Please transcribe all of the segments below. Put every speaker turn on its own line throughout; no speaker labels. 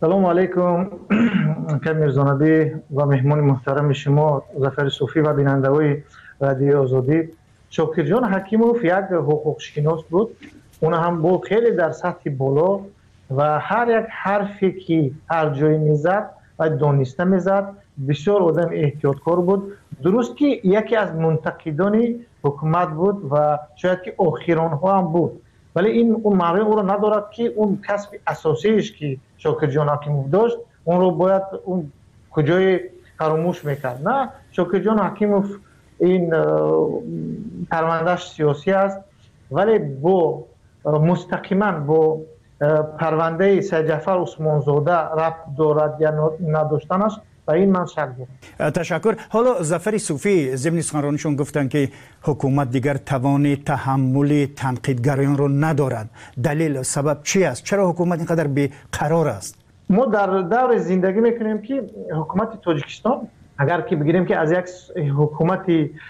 سلام علیکم میرزانبی و مهمان محترم شما ظفر صوفی و بیننده‌های رادیو آزادی. شاکر جان حکیموف یک حقوق شناس بود. اون هم بود خیلی در سطح بالا و هر یک حرفی که هر جای میزد و دانسته میزد. بسیار آدم احتیاطکار بود. درست که یکی از منتقدان حکومت بود و شاید که آخران ها هم بود، ولی این اون معنی او رو ندارد که اون کسب اساسیش که شاکر جان حکیموف داشت اون رو باید اون کجای فراموش میکرد. نه، شاکر جان حکیموف این پروندهش سیاسی است، ولی با مستقیما با پرونده سید جعفر عثمانزاده ربط دارد یا نداشتنش و این من شک دارم.
تشکر. حالا ظفر صوفی ضمن سخنرانیشون گفتن که حکومت دیگر توان تحمل تنقیدگران رو ندارد. دلیل سبب چی است؟ چرا حکومت اینقدر بی‌قرار است؟ ما
در دور زندگی میکنیم که حکومت تاجیکستان اگر که بگیریم که از یک حکومت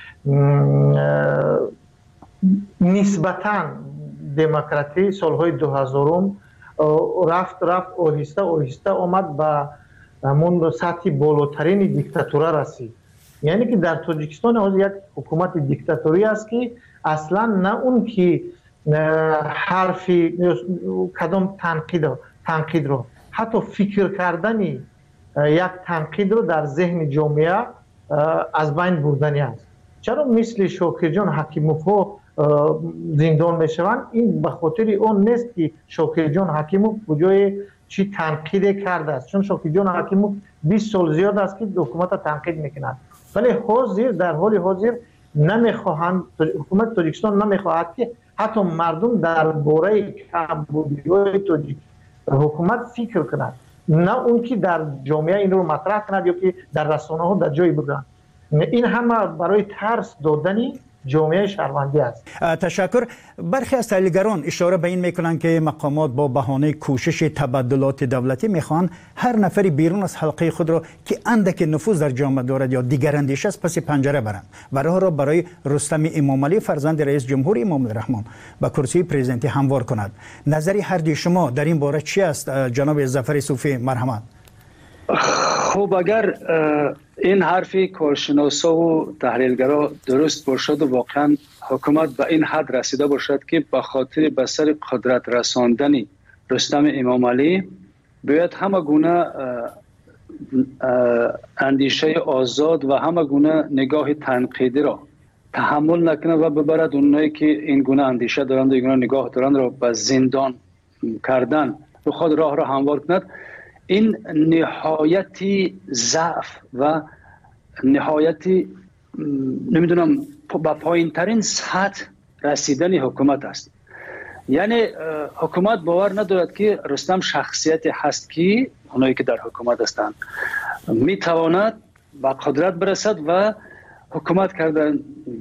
نسبتاً دموکراتی سالهای 2000 رفت آهسته آمد به همون سطح بالاترین دیکتاتوره رسید. یعنی که در تاجیکستان از یک حکومت دیکتاتوری است که اصلا نه اون که حرفی کدام تنقید رو حتی فکر کردن یک تنقید رو در ذهن جامعه از بین بردنی است. چرا مثل شاکر جان حکیموف زندان میشوند؟ این به خاطر اون نیست که شاکر جان حکیموف کجای چی تنقید کرده است، چون شاکر جان حکیموف 20 سال زیاد است که حکومت تنقید میکند، ولی حاضر در حال حاضر نمیخواهند، حکومت تاجیکستان نمیخواهد که حتی مردم درباره کمبودی حکومت فکر کند، نه اون که در جامعه این رو مطرح کند یا که در رسانه ها در جایی بگویند. این همه برای ترس دادنی جامعه شهروندی است.
تشکر. برخی از تحلیلگران اشاره به این میکنند که مقامات با بهانه کوشش تبادلات دولتی میخوان هر نفری بیرون از حلقه خود را که اندک نفوذ در جامعه دارد یا دیگر اندیشه است پس پنجره برند و راه را برای رستم امامعلی فرزند رئیس جمهور امام الرحمن به کرسی پرزیدنتی هموار کند. نظری هر دوی شما در این باره چی است جناب ظفر صوفی؟ مرحمت.
خب اگر این حرفی کارشناسا و تحلیلگرا درست باشد و واقعا حکومت به این حد رسیده باشد که به خاطر به سر قدرت رساندن رستم امامعلی باید همه گونه اندیشه آزاد و همه گونه نگاه تنقیدی را تحمل نکنه و ببرد اونایی که این گونه اندیشه دارند و این گونه نگاه دارند را به زندان کردن و خود راه را هموار کند، این نهایتی ضعف و نهایتی نمیدونم با پایین ترین سطح رسیدن حکومت است. یعنی حکومت باور ندارد که رستم شخصیت هست که اونایی که در حکومت هستند میتواند به قدرت برسد و حکومت کردن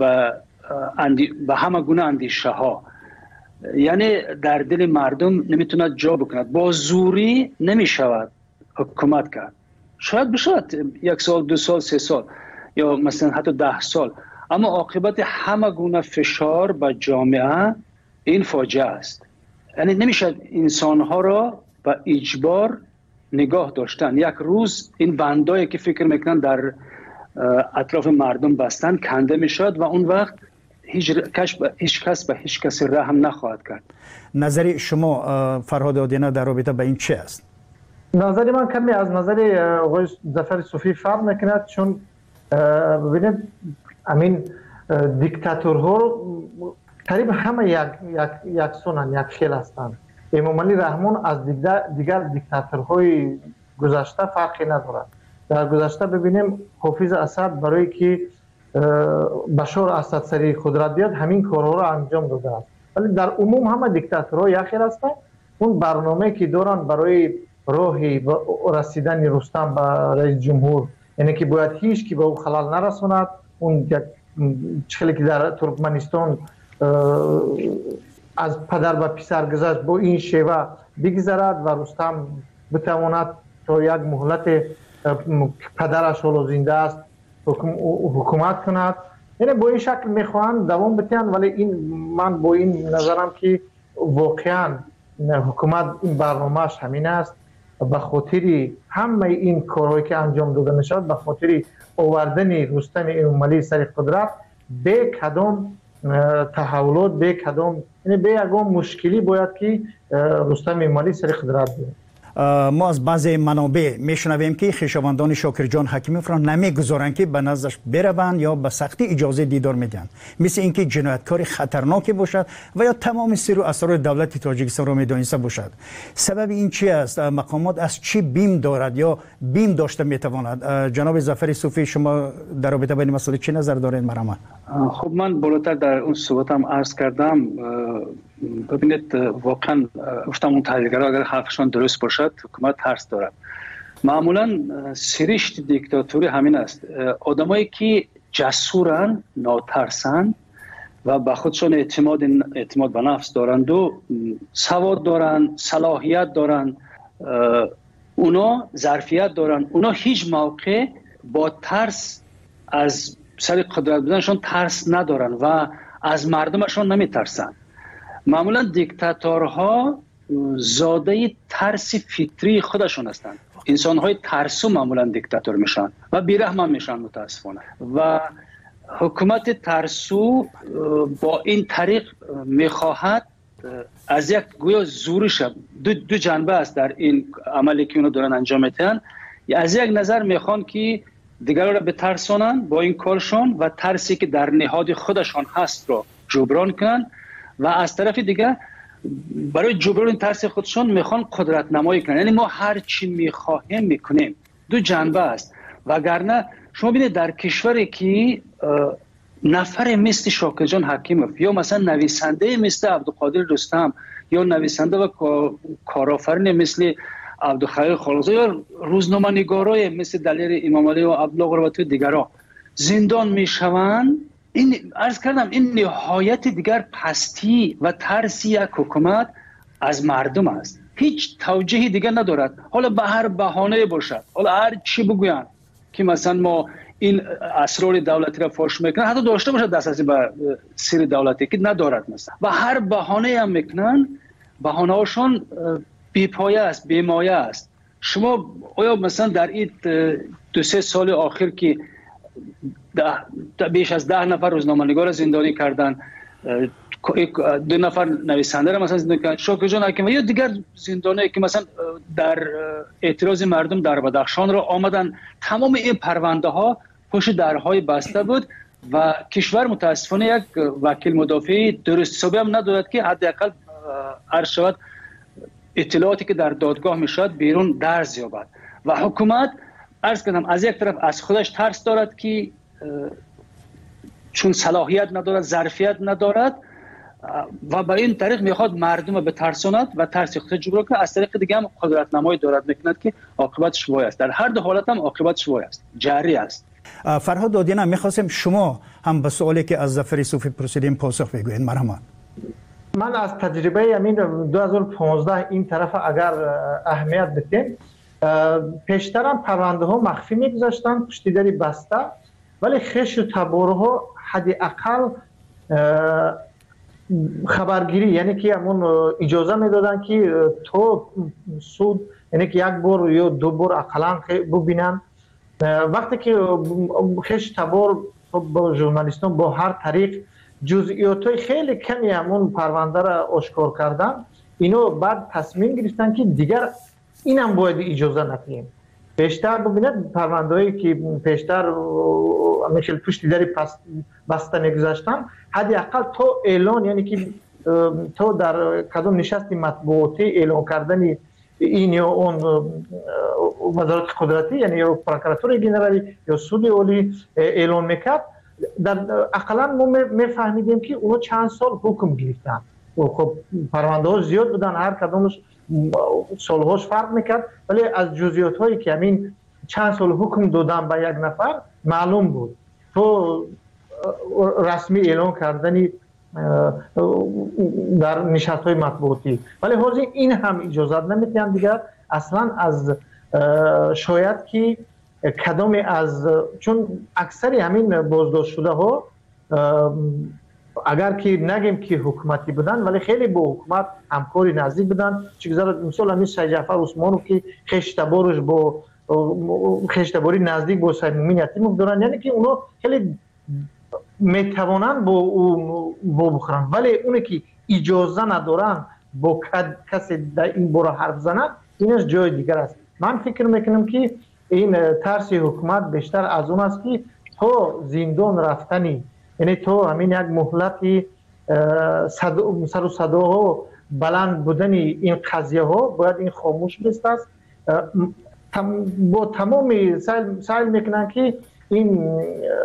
به همه گونه اندیشه ها، یعنی در دل مردم نمیتوند جا بکند. با زوری نمیشود حکومت کرد. شاید بشود 1 سال 2 سال 3 سال یا مثلا حتی 10 سال، اما عاقبت همه گونه فشار به جامعه این فاجعه است. یعنی نمیشد انسانها را به اجبار نگاه داشتن. یک روز این بندایی که فکر میکنن در اطراف مردم بستن کنده میشد و اون وقت هیچ کس به هیچ کس رحم نخواهد کرد.
نظر شما فرهاد آدینه در رابطه به این چه است؟
نظر من کمی از نظر آقای ظفر صوفی فرق میکند، چون ببینید همین دیکتاتورها تقریبا همه یک سونن، یک خیل هستند. امامعلی رحمان از دیگر دیکتاتورهای گذشته فرقی ندارد. در گذشته ببینیم حافظ اسد برای که بشار اسد سری قدرت بیاد همین کارها را انجام داده است، ولی در عموم همه دیکتاتورها یک خیل هستند. اون برنامه که دارن برای راهی رسیدن رستم به رئیس جمهور، یعنی که باید هیچ کی به او خلل نرساند. اون چخلی که در ترکمنستان از پدر به پسر گذشت با این شیوه بگذرد و رستم بتواند تا یک مهلت پدرش حالا زنده است حکومت کند. یعنی با این شکل میخواهند دوام بتن، ولی این من با این نظرم که واقعا حکومت این برنامهش همین است به خاطر همه این کارهایی که انجام داده می شود، به خاطر آوردن رستم امالی سر قدرت، به کدام تحولات، به کدام، یعنی به یگان مشکلی باید که رستم امالی سر قدرت بود.
ما از بعضی منابع میشنویم که خویشاوندان شاکرجان حکیموف را نمیگذارند که به نزدش بروند یا به سختی اجازه دیدار میدن، مثل اینکه جنایتکار خطرناکی باشد و یا تمام سر و اسرار دولت تاجیکستان را میدانسته باشد. سبب این چی است؟ مقامات از چی بیم دارد یا بیم داشته میتواند؟ جناب ظفر صوفی، شما در رابطه با این مسئله چه نظر دارید؟ مرحبا.
خب من بالاتر در اون صحبتم عرض کردم. ببینید واقعا گفتم اون تحلیلگرها اگر حرفشان درست باشد حکومت ترس دارد. معمولا سرشت دیکتاتوری همین است. آدمایی که جسورن، ناترسن و به خودشان اعتماد به نفس دارند و سواد دارن، صلاحیت دارن، اونا ظرفیت دارن، اونا هیچ موقع با ترس از سر قدرت بودنشان ترس ندارن و از مردمشان نمیترسن. معمولا دیکتاتورها زاده ترس فطری خودشون هستند. انسان‌های ترسو معمولا دیکتاتور میشن و بی‌رحم میشن متاسفانه. و حکومت ترسو با این طریق میخواهد از یک گویا زورش دو جنبه است در این عملی که اونا دارن انجام میدن. از یک نظر میخوان که دیگران را بترسانن با این کارشون و ترسی که در نهاد خودشان هست رو جبران کنن و از طرف دیگه برای جبران این ترس خودشون میخوان قدرت نمایی کنن. یعنی ما هر چی میخواهیم میکنیم. دو جنبه است. وگرنه شما ببینید در کشوری که نفر مثل شاکرجان حکیموف یا مثلا نویسنده مثل عبدالقادر رستم یا نویسنده و کارآفرین مثل عبدالخلیل خالقزاده یا روزنامه‌نگارای مثل دلیر امامعلی و عبدالله قربتی و دیگران زندان میشوند، این عرض کردم این نهایت دیگر پستی و ترسی یک حکومت از مردم است. هیچ توجیهی دیگر ندارد. حالا به هر بهانه باشد، حالا هر چی بگویند که مثلا ما این اسرار دولتی را فاش میکنن، حتی داشته باشد دسترسی به سر دولتی که ندارد مثلا، و هر بهانه هم میکنن، بهانه هاشون بی‌پایه است، بی‌مایه است. شما آیا مثلا در این 2-3 سال آخر که بیش از 10 نفر روزنامه‌نگار زندانی کردن، 2 نفر نویسنده را مثلا زندانی کردن، شاکرجان حکیموف یا دیگر زندانی که مثلا در اعتراض مردم در بدخشان را آمدن، تمام این پرونده ها پشت درهای بسته بود و کشور متاسفانه یک وکیل مدافع درست حسابی هم ندارد که حداقل عرض شود اطلاعاتی که در دادگاه میشد بیرون درز یابد. و حکومت عرض کردم از یک طرف از خودش ترس دارد که چون صلاحیت ندارد، ظرفیت ندارد و به این طریق میخواد مردم به ترساند و ترس خودش جبران کنه. از طریق دیگه هم قدرت نمایی دارد میکند که عاقبتش وای است. در هر دو حالت هم عاقبتش وای است، جاری است.
فرهاد دادیان، میخواستم شما هم به سوالی که از ظفر صوفی پرسیدیم پاسخ بگویید. مرحبا.
من از تجربه همین 2015 این طرف اگر اهمیت بدیم، پیشترم پرونده ها مخفی میگذاشتن پشت در بسته، ولی خش و تبارها حداقل خبرگیری، یعنی که همون اجازه میدادن که تو سود، یعنی که 1 بار یا 2 بار اقلا ببینن. وقتی که خش تبار با ژورنالیستان با هر طریق جزئیات خیلی کمی همون پرونده را آشکار کردن، اینو بعد تصمیم گرفتن که دیگر اینم باید اجازه ندیم. بیشتر ببینید پرونده‌ای که پیشتر مثل پشت در بسته میگذاشتن، حداقل تو اعلان، یعنی که تو در کدام نشست مطبوعاتی اعلان کردن این یا اون وزارت قدرتی، یعنی یا پروکراتور جنرالی یا سود عالی اعلان میکرد، در اقلا ما میفهمیدیم که اونو چند سال حکم گرفتن. خب پرونده ها زیاد بودن، هر کدامش سالهاش فرق میکرد، ولی از جزئیات هایی که همین چند سال حکم دادن به یک نفر معلوم بود. تو رسمی اعلان کردنی در نشست های مطبوعاتی، ولی حاضر این هم اجازت نمیتیم دیگر اصلا. از شاید که کدام از، چون اکثر همین بازداشت شده ها اگر که نگیم که حکومتی بودن ولی خیلی با حکومت همکاری نزدیک بودن. چیزا مثلا همین شیخ جعفر عثمانو که خشتبارش با خشتباری نزدیک با سید مومن یتیموف دارن، یعنی که اونا خیلی میتوانن با او بخورن، ولی اونی که اجازه ندارن با کسی در این باره حرف زنن اینش جای دیگر است. من فکر میکنم که این ترس حکومت بیشتر از اون است که تو زندان رفتنی، یعنی تو همین یک مهلتی سر و صداها بلند بودن این قضیه ها باید این خاموش بست است. با تمام سعی میکنن که این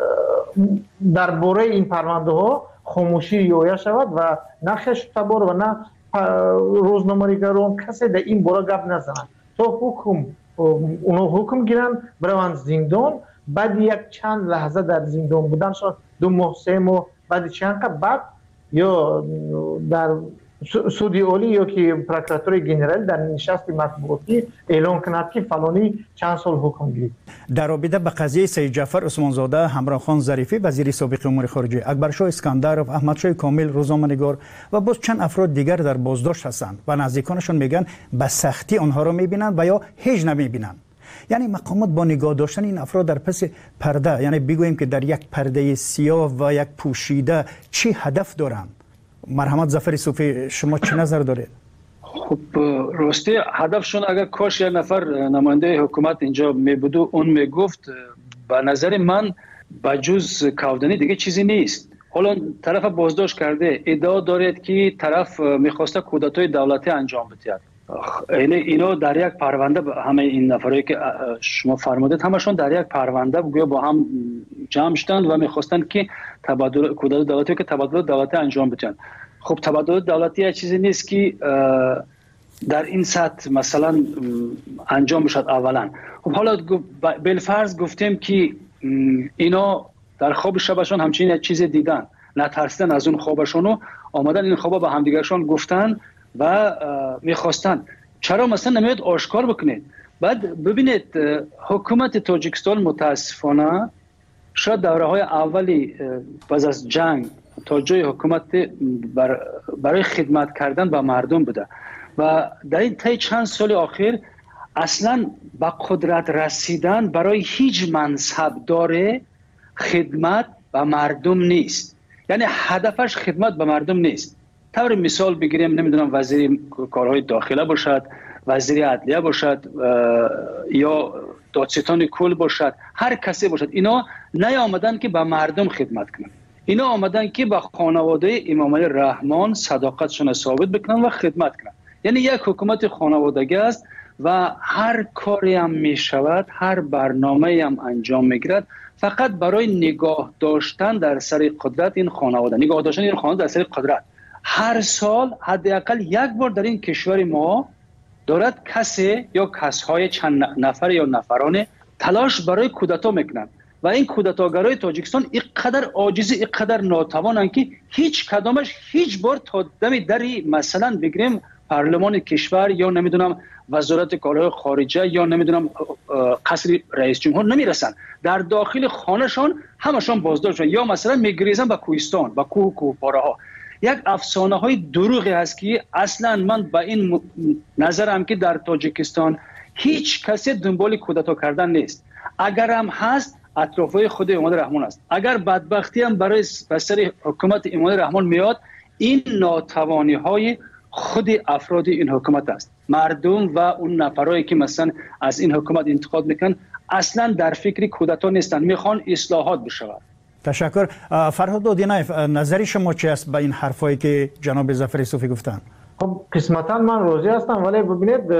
درباره این پرونده ها خاموشی رعایت شود و نه خشتبار و نه روزنامه‌نگاران کسی در این باره گپ نزنند. تو اونا حکم گیرن بروند زندان، بعد یک چند لحظه در زندان بودن شد 2 ماه 3 ماه، بعد چند بعد یا در سودی اولی یا که پروکراتور جنرال در نشست مطبوعاتی اعلان کند که فلانی چند سال حکم گرفت.
در رابطه به قضیه سید جعفر عثمانزاده، همراه خان ظریفی وزیر سابق امور خارجه، اکبرشاه اسکندرов، احمدشاه کامل روزنامه‌نگار و باز چند افراد دیگر در بازداشت هستند و نزدیکانشان میگن به سختی آنها را میبینند و یا هیچ نمیبینند. یعنی مقامات با نگاه داشتن این افراد در پس پرده، یعنی بگوییم که در یک پرده سیاه و یک پوشیده چی هدف دارند؟ مرحمت ظفر صوفی، شما چه نظر دارید؟
خب راستی هدفشون اگر کاش یک نفر نماینده حکومت اینجا می بود و اون می گفت، به نظر من بجز کودنی دیگه چیزی نیست. حالا طرف بازداشت کرده ادعا دارد که طرف میخواسته کودتای دولتی انجام بده. اینا در یک پرونده همه این نفرایی که شما فرمودید همشون در یک پرونده گویا با هم جمع شدند و میخواستند که تبادل کودتای دولتی که تبادل دولتی انجام بدن. خب تبادل دولتی یک چیزی نیست که در این سطح مثلا انجام بشد اولا. خب حالا بالفرض گفتیم که اینا در خواب شبشون همچین یک چیز دیدن، نترسیدن از اون خوابشون و آمدن این خوابا به همدیگرشون گفتن و میخواستن. چرا مثلا نمیاد آشکار بکنید؟ بعد ببینید حکومت تاجیکستان متاسفانه شاید دوره های اولی پس از جنگ تا جای حکومت برای خدمت کردن به مردم بوده و در این طی چند سال اخیر اصلا به قدرت رسیدن برای هیچ منصب داره خدمت به مردم نیست. یعنی هدفش خدمت به مردم نیست. طور مثال بگیریم نمیدونم وزیر کارهای داخله باشد، وزیر عدلیه باشد یا دادستان کل باشد، هر کسی باشد، اینا نیامدن که به مردم خدمت کنن. اینا آمدن که به خانواده امام علی رحمان صداقتشون ثابت بکنن و خدمت کنن. یعنی یک حکومت خانوادگی است و هر کاری هم می شود، هر برنامه هم انجام میگیرد فقط برای نگاه داشتن در سر قدرت این خانواده، نگاه داشتن این خانواده در سر قدرت. هر سال حداقل یک بار در این کشور ما دارد کسی یا کسهای چند نفر یا نفرانه تلاش برای کودتا میکنند و این کودتاگرای تاجیکستان اینقدر عاجز، اینقدر ناتوانند که هیچ کدامش هیچ بار تا دم دری مثلا بگیریم پارلمان کشور یا نمیدونم وزارت کارهای خارجه یا نمیدونم قصر رئیس جمهور نمیرسن. در داخل خانهشان همشان بازداشت یا مثلا میگریزن به کوهستان، به کوه و کوهپاره ها. یک افسانه های دروغی هست که اصلا من به این نظرم که در تاجیکستان هیچ کسی دنبال کودتا کردن نیست. اگر هم هست اطرافای خود امام رحمان است. اگر بدبختی هم برای سر حکومت امام رحمان میاد، این ناتوانی های خود افراد این حکومت است. مردم و اون نفرایی که مثلا از این حکومت انتقاد میکنن اصلا در فکر کودتا نیستن، میخوان اصلاحات بشود.
تشکر. فرهاد دودینایف، نظری شما چی است به این حرفایی که جناب ظفر صوفی گفتن؟
خب قسمتا من راضی هستم، ولی ببینید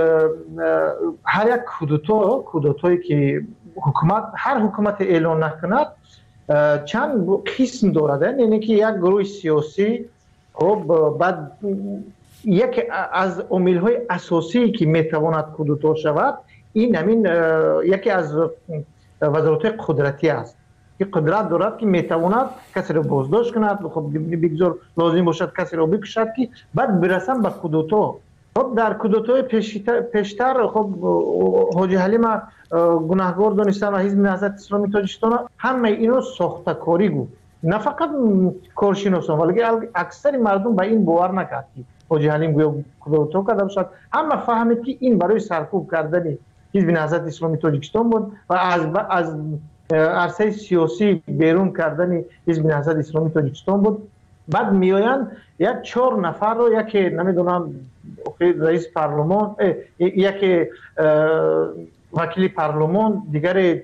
هر یک کودتایی که هر حکومت اعلان نکند چند قسم دارد. یعنی که یک گروه سیاسی خب بعد یک از عامل‌های اساسی که میتواند کودتا شود این همین یکی از وزارت قدرتی است که قدرت دارد که میتواند کسی را بازداشت کند، خب بگذار لازم باشد کسی را بکشد که بعد برسن به کودتا. خب در کودتای پیشتر خب حاجی حلیم گناهکار دانستن و حزب نهضت اسلامی تاجیکستان همه اینو ساختکاری گفت. نه فقط کارشناسان ولی اکثر مردم به این باور نکرد که حاجی حلیم گویا کودتا کرده باشد. همه فهمید که این برای سرکوب کردن حزب نهضت اسلامی تاجیکستان بود و از عرصه سیاسی بیرون کردن حزب نهضت اسلامی تاجیکستان بود. بعد میآیند یک 4 نفر رو، یکی نمیدونم رئیس پارلمان، یکی وکیل پارلمان، دیگری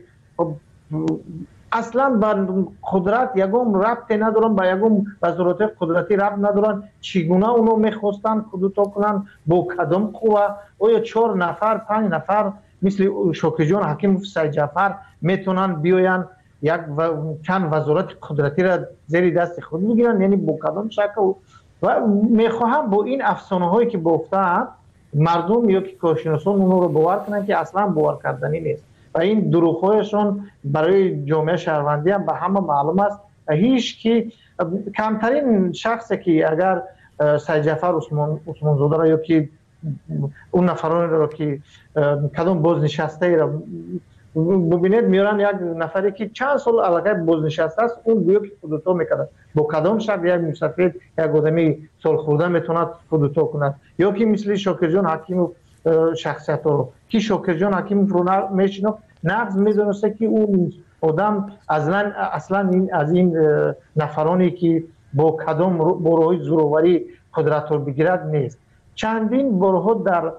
اصلا به قدرت یگم ربطی ندارن، به یگم وزارت قدرتی ربط ندارن. چگونه اونو میخواستن کودتا کنن، با کدام قوه؟ آیا 4 نفر 5 نفر مثل شاکر جان حکیم سید جعفر میتونن بیاین یک چند وزارت قدرتی را زیر دست خود بگیرن؟ یعنی با کدام شکل؟ و میخواهم با این افسانه هایی که گفتن مردم یا که کارشناسان اونو رو باور کنن که اصلا باور کردنی نیست و این دروغ‌هایشون برای جامعه شهروندی هم به همه معلوم است. هیچ کی کمترین شخصی که اگر سید جعفر عثمان زاده را یا که اون نفرانی را که کدام بازنشسته را ببینید میارن، یک نفری که چند سال علاقه بازنشسته است اون گویا که کودتا میکرد، با کدام شکل یک مسافر یک آدمی سال خورده میتونه کودتا کند؟ یا که مثل شاکر جان حکیم شخصیت رو که شاکر جان حکیم رو میشناخت، نقض میدونسته که اون آدم اصلا از این نفرانی که با کدام بروهای زوروری قدرت رو بگیرد نیست. چندین بارها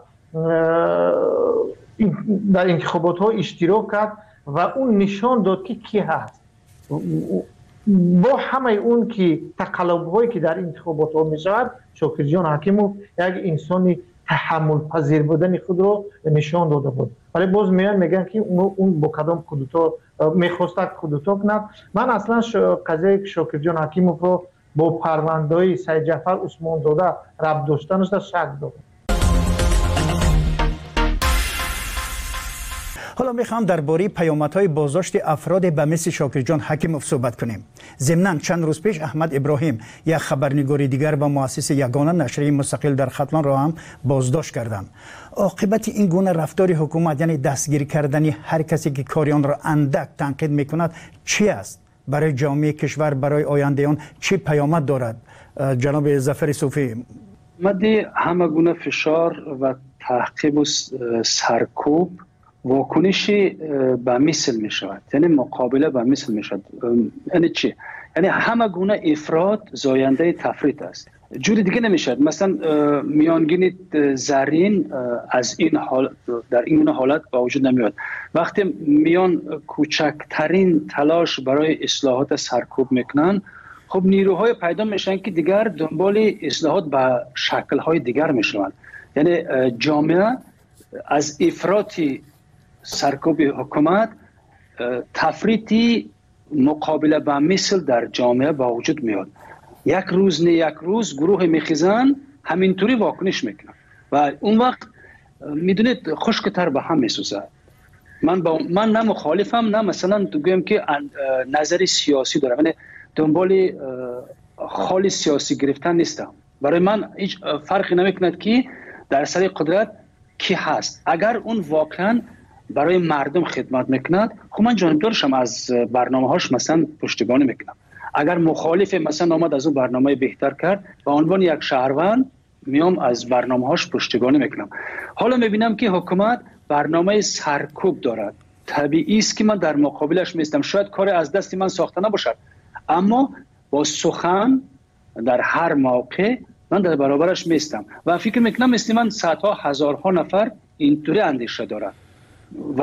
در انتخابات ها اشتراک کرد و اون نشان داد که کی هست. با همه اون که تقلب هایی که در انتخابات ها می شود، شاکر جان حکیموف یک انسانی تحمل پذیر بودن خود رو نشان داده بود. ولی باز میگن که اون با کدام کودتا میخواست کودتا کند. من اصلا قضیه شاکر جان حکیموف رو با پرونده‌های سید جعفر عثمان زاده ربط داشتنش شک دارم.
حالا میخوام درباره پیامدهای بازداشت افراد به مثل شاکر جان حکیموف صحبت کنیم. ضمناً چند روز پیش احمد ابراهیم، یک خبرنگار دیگر و مؤسس یگانه نشریه مستقل در ختلان را هم بازداشت کردند. عاقبت این گونه رفتار حکومت، یعنی دستگیر کردن هر کسی که کاریان را اندک تنقید میکند، چی است؟ برای جامعه کشور، برای آینده آن چه پیامد دارد؟ جناب ظفر صوفی.
مدی همه گونه فشار و تعقیب و سرکوب واکنشی به مثل می شود، یعنی مقابله به مثل می شود. یعنی چی؟ یعنی همه گونه افراد زاینده تفریط است، جوری دیگه نمیشد. مثلا میانگین زرین از این حال در این حالت با وجود نمیاد. وقتی میان کوچکترین تلاش برای اصلاحات سرکوب میکنن، خب نیروهای پیدا میشن که دیگر دنبال اصلاحات به شکل‌های دیگر میشوند. یعنی جامعه از افراطی سرکوب حکومت، تفریطی مقابله با مثل در جامعه با وجود میاد. یک روز نه یک روز گروه میخیزن همینطوری واکنش میکنن و اون وقت میدونید خشکتر به هم میسوزه. من نه مخالفم نه مثلا بگم که نظر سیاسی دارم، یعنی دنبال خالی سیاسی گرفتن نیستم. برای من هیچ فرقی نمیکند که در سر قدرت کی هست. اگر اون واقعا برای مردم خدمت میکند، خب من جانبدارشم، از برنامه هاش مثلا پشتیبانی میکنم. اگر مخالف مثلا آمد از اون برنامه بهتر کرد، به عنوان یک شهروند میام از برنامه هاش پشتیبانی میکنم. حالا میبینم که حکومت برنامه سرکوب دارد، طبیعی است که من در مقابلش میستم. شاید کار از دست من ساخته نباشد، اما با سخن در هر موقع من در برابرش میستم و فکر میکنم مثل من صدها هزارها نفر اینطوری اندیشه دارد و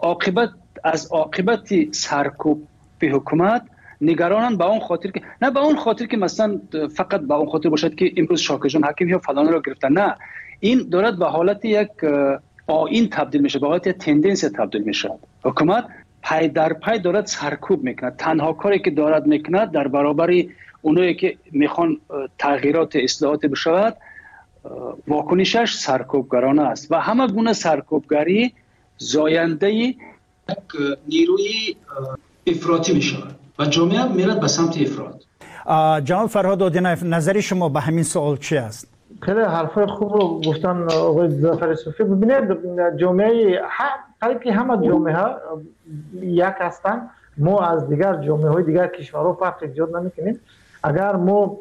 عاقبت سرکوب به حکومت نگرانن. به اون خاطر که نه به اون خاطر که مثلا فقط به اون خاطر باشد که امروز شاکر جان حکیم یا فلان را گرفتن، نه، این دارد به حالت یک آیین تبدیل میشه، به حالت یک تندنس تبدیل میشه. حکومت پای در پای دارد سرکوب میکنه. تنها کاری که دارد میکنه در برابر اونایی که میخوان تغییرات اصلاحات بشود، واکنشش سرکوبگرانه است و همه گونه سرکوبگری زاینده یک نیروی افراطی میشود و جامعه میرد به سمت افراط.
جناب فرهاد آدینایف، نظر شما به همین سوال چی است؟
خیلی حرفای خوب رو گفتن آقای ظفر صوفی. ببینید جامعه قریب که همه جامعه یک هستن ما از دیگر جامعه های دیگر کشورها فرق ایجاد نمیکنیم. اگر ما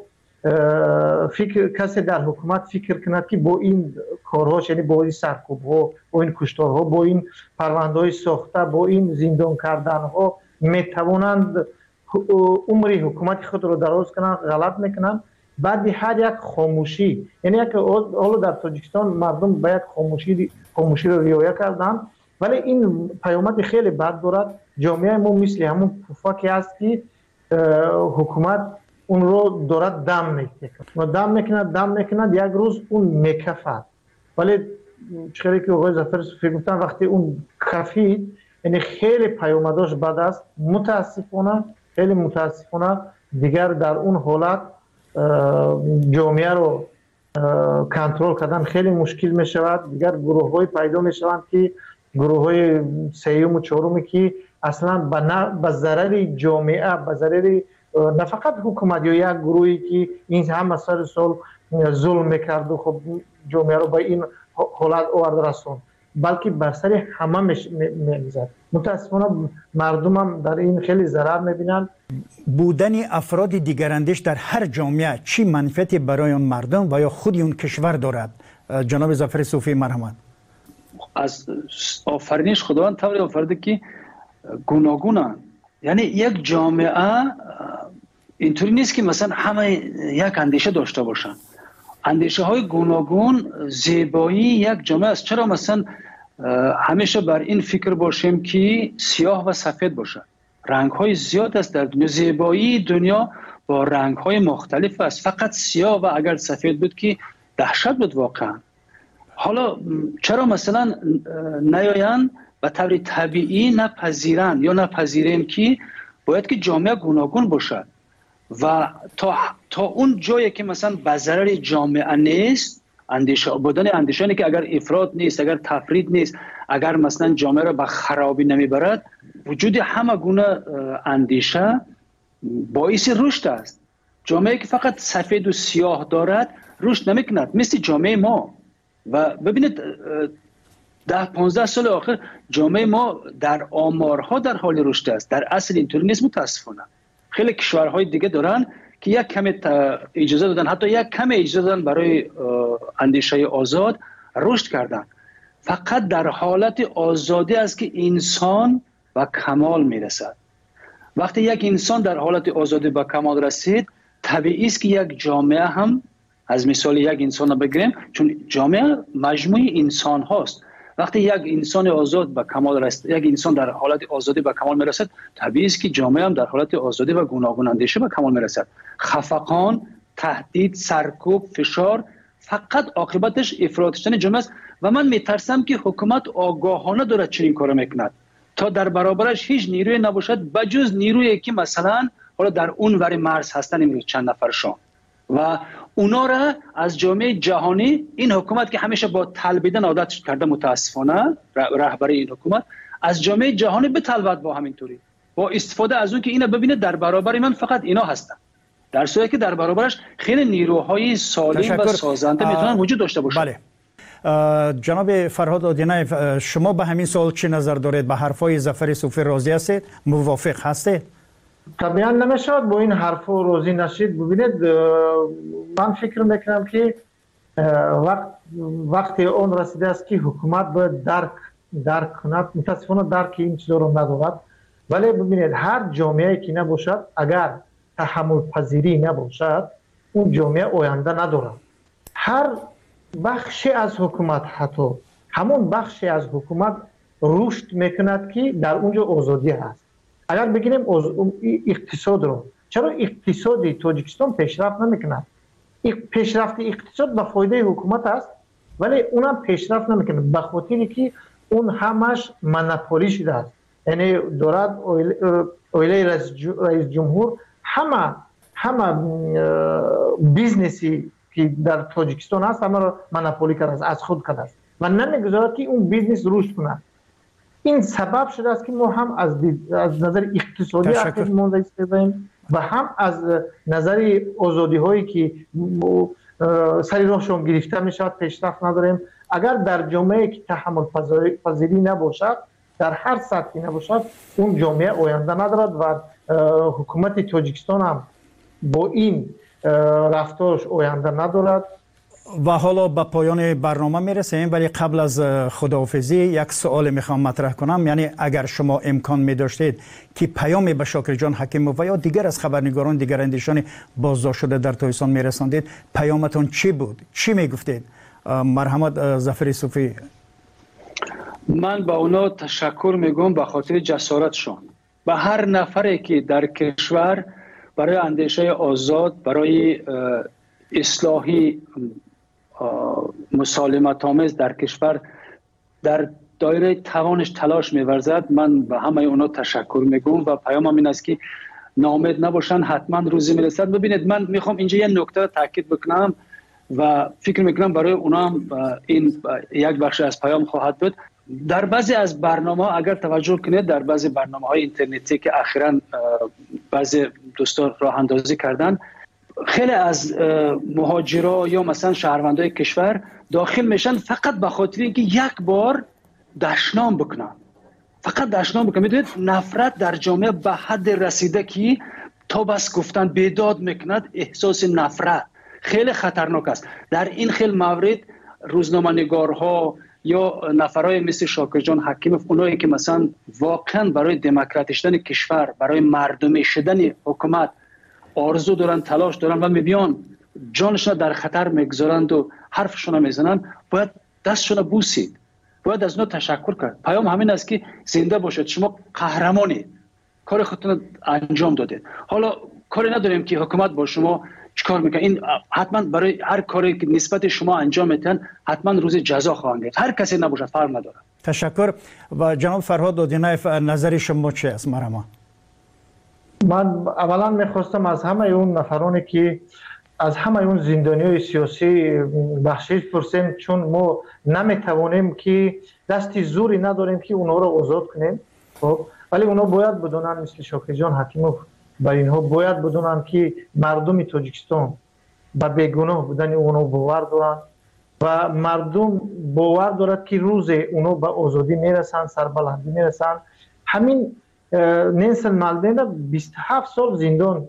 کسی در حکومت فکر کند که با این کارهاش، یعنی با این سرکوب ها، با این کشتارها، با این پرونده های ساخته، با این زندان کردن ها میتوانند عمری حکومت خود را دراز کنند، غلط میکنند. بعد هر یک خاموشی، یعنی یک حالا در تاجیکستان مردم باید خاموشی را رعایت کردن، ولی این پیامد خیلی بد دارد. جامعه ما مثل همون پفاکی است که حکومت اون رو دارد دم میکند یک روز اون میکفد. ولی چخیلی که آقای ظفر صوفی گفتن وقتی اون کفید، یعنی خیلی پیامداش بد است. خیلی متاسفانه دیگر در اون حالت جامعه رو کنترل کردن خیلی مشکل می شود. دیگر گروه های پیدا می شوند که گروه های سیوم و چهارمی که اصلا به ضرر جامعه، به ضرر نه فقط حکومت یا یک گروهی که این همه سال ظلم میکرد و خب جامعه رو به این حالت آورد رسون، بلکه بر سر همه می‌ریزد. متاسفانه مردم هم در این خیلی ضرر میبینند.
بودن افراد دیگراندیش در هر جامعه چی منفعتی برای اون مردم و یا خود اون کشور دارد؟ جناب ظفر صوفی مرحمت.
از آفرینش خداوند طوری آفریده که گوناگونن. یعنی یک جامعه اینطوری نیست که مثلا همه یک اندیشه داشته باشن. اندیشه های گوناگون زیبایی یک جامعه است. چرا مثلا همیشه بر این فکر باشیم که سیاه و سفید باشه؟ رنگ های زیاد است در دنیا. زیبایی دنیا با رنگ های مختلف است. فقط سیاه و اگر سفید بود که دهشت بود واقعا. حالا چرا مثلا نیاین به طور طبیعی نپذیرن یا نپذیریم که باید که جامعه گوناگون باشد و تا اون جایی که مثلا به ضرر جامعه نیست، اندیشه که اگر افراط نیست، اگر تفرید نیست، اگر مثلا جامعه را به خرابی نمیبرد، وجود همه گونه اندیشه باعث رشد است. جامعه که فقط سفید و سیاه دارد رشد نمیکند، مثل جامعه ما. و ببینید 10-15 سال آخر جامعه ما در آمارها در حال رشد است. در اصل اینطوری نیست متاسفانه. خیلی کشورهای دیگه دارن که یک کم اجازه دادن، حتی یک کم اجازه دادن برای اندیشه آزاد رشد کردن. فقط در حالت آزادی است که انسان به کمال میرسد. وقتی یک انسان در حالت آزادی به کمال رسید، طبیعی است که یک جامعه هم، از مثال یک انسان رو بگیریم، چون جامعه مجموعه انسان هاست. وقتی یک انسان آزاد به کمال رسید، یک انسان در حالت آزادی به کمال میرسد، طبیعی است که جامعه هم در حالت آزادی و گوناگون اندیشه به کمال میرسد. خفقان، تهدید، سرکوب، فشار فقط عاقبتش افراط شدن جامعه است و من میترسم که حکومت آگاهانه دارد چنین کارو میکند تا در برابرش هیچ نیروی نباشد بجز نیرویی که مثلا حالا در اون ور مرز هستن، امروز چند نفرشان، و اونا را از جامعه جهانی، این حکومت که همیشه با طلبیدن عادت کرده متاسفانه، رهبری این حکومت از جامعه جهانی بطلبد با همینطوری، با استفاده از اون که اینا ببینه در برابر من فقط اینا هستن، در صورتی که در برابرش خیلی نیروهای سالم و سازنده میتونن وجود داشته باشن.
بله. جناب فرهاد آدینه، شما به همین سوال چه نظر دارید؟ به حرفای ظفر صوفی راضی هستید؟ موافق هستید؟
طبعا نمیشود با این حرفا راضی نشید. ببینید من فکر میکنم که وقتی اون رسیده است که حکومت باید درک کند. متاسفانه درک این چیزا رو ندارد. ولی ببینید هر جامعه که نباشد، اگر تحمل پذیری نباشد، اون جامعه آینده ندارد. هر بخشی از حکومت، حتی همون بخشی از حکومت رشد میکند که در اونجا آزادی هست. اگر بگیریم اقتصاد رو، چرا اقتصادی تاجیکستان پیشرفت نمیکند؟ پیشرفت اقتصاد به فایده حکومت است، ولی اونم پیشرفت نمیکنه به خاطری که اون همش مونوپولی شده است. یعنی دولت، اویله رئیس جمهور، همه بیزنسی که در تاجیکستان هست همه را مونوپولی کرده است، از خود کرده است و نمیگذارد که اون بیزنس رشد کنه. این سبب شده است که ما هم از نظر اقتصادی عقب مانده ایستادیم و هم از نظر آزادی هایی که سری راهشون گرفته می شود پیشرفت نداریم. اگر در جامعه که تحمل پذیری نباشد، در هر سطحی نباشد اون جامعه آینده ندارد و حکومت تاجیکستان هم با این رفتارش آینده ندارد.
و حالا به پایان برنامه میرسیم، ولی قبل از خداحافظی یک سوال میخوام مطرح کنم. یعنی اگر شما امکان میداشتید که پیامی به شاکر جان حکیموف و یا دیگر از خبرنگاران دیگر اندیشان بازداشت شده در تاجیکستان میرساندید، پیامتون چی بود؟ چی میگفتید؟ مرحمت ظفر صوفی.
من با اونا تشکر میگم به خاطر جسارتشون. به هر نفری که در کشور برای اندیشه آزاد، برای اصلاحی مسالمت آمیز در کشور در دایره توانش تلاش می‌ورزد، من به همه اونا تشکر میگم و پیامم این است که ناامید نباشن، حتما روزی میرسد. ببینید من میخوام اینجا یک نکته تاکید بکنم و فکر میکنم برای اونا هم این یک بخش از پیام خواهد بود. در بعضی از برنامه اگر توجه کنید، در بعضی برنامه‌های اینترنتی که اخیراً بعضی دوستان راه اندازی کردن، خیلی از مهاجرا یا مثلا شهروندای کشور داخل میشن فقط به خاطر اینکه یک بار دشنام بکنن، فقط دشنام بکنن. میدونید نفرت در جامعه به حد رسیده که تا بس گفتن بیداد میکند، احساس نفرت خیلی خطرناک است. در این خیلی مورد روزنامه‌نگارها یا نفرای مثل شاکر جان حکیموف، اونایی که مثلا واقعا برای دموکراتی شدن کشور، برای مردمی شدن حکومت آرزو دارن، تلاش دارن و میبیان جانشون در خطر میگذارند و حرفشون میزنن، باید دستشون بوسید، باید از اونها تشکر کرد. پیام همین است که زنده باشید، شما قهرمانید، کار خودتون انجام دادید. حالا کاری نداریم که حکومت با شما چیکار میکنه، این حتما برای هر کاری که نسبت شما انجام میدن حتما روز جزا خواهند گرفت، هر کسی نباشه، فرق نداره.
تشکر. و جناب فرهاد دودینایف، نظر شما چی است؟ مرحبا.
من اولا میخواستم از همه اون نفرانی که از همه اون زندانیای سیاسی بخشش پرسیم، چون ما نمیتوانیم که دستی زوری نداریم که اونها رو آزاد کنیم، خب ولی اونها باید بدونن، مثل شاکر جان حکیموف و اینها باید بدونن که مردم تاجیکستان به بیگناه بودن اونها باور دارن و مردم باور دارد که روز اونها به آزادی میرسن، سربلندی میرسن. همین نلسون ماندلا 27 سال زندان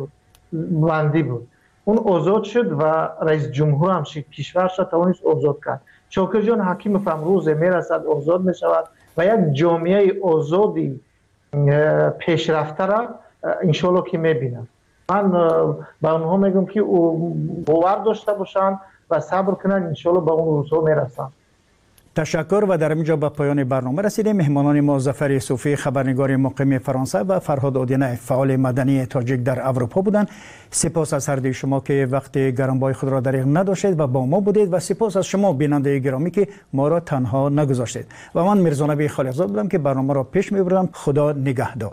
بندی بود، اون آزاد شد و رئیس جمهور هم کشورش توانست آزاد کرد. شاکر جان حکیموف امروز میرسد، آزاد میشود و یک جامعه آزادی پیشرفته را انشالله که میبینم. من به اونها میگم که باور داشته باشن و صبر کنن، انشالله به اون روزها میرسن.
تشکر. و در اینجا به پایان برنامه رسیدیم. مهمانان ما ظفر صوفی، خبرنگار مقیم فرانسه، و فرهاد دودینایف، فعال مدنی تاجیک در اروپا بودند. سپاس از هر دوی شما که وقت گرانبهای خود را دریغ نداشتید و با ما بودید، و سپاس از شما بیننده گرامی که ما را تنها نگذاشتید. و من میرزا نبی خالقزاد بودم که برنامه را پیش میبردم. خدا نگهدار.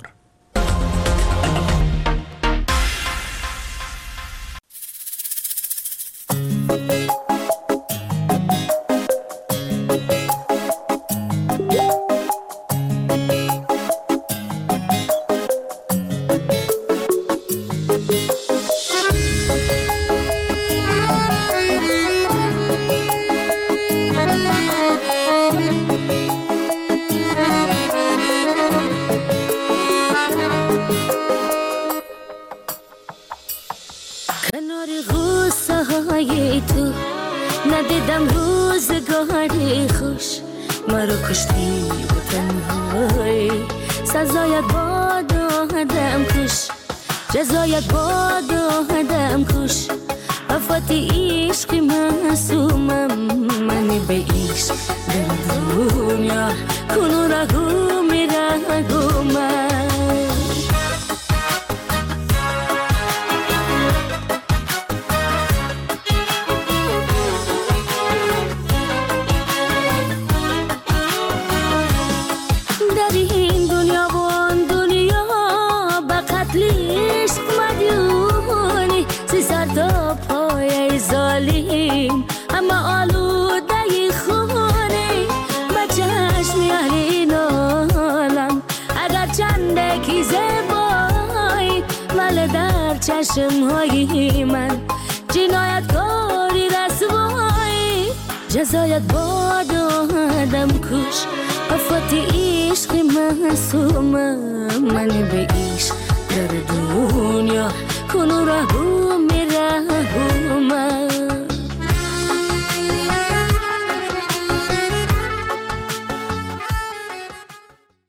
ندیدم روزگاری خوش، مرا کشتی و تنهایی، سزایت باد آدم کش، جزایت باد آدم کش. افاتی عشق معصومم، منی به عشق در دنیا کنو رگو میرگو من. اما آلوده خونه بچهش میاری نالم، اگر چنده کی زبایی ولی در چشم های من جنایت کاری رسوایی. جزایت باد آدم کش صفت عشق معصومه من به عشق در دنیا کنو رهو میرهومه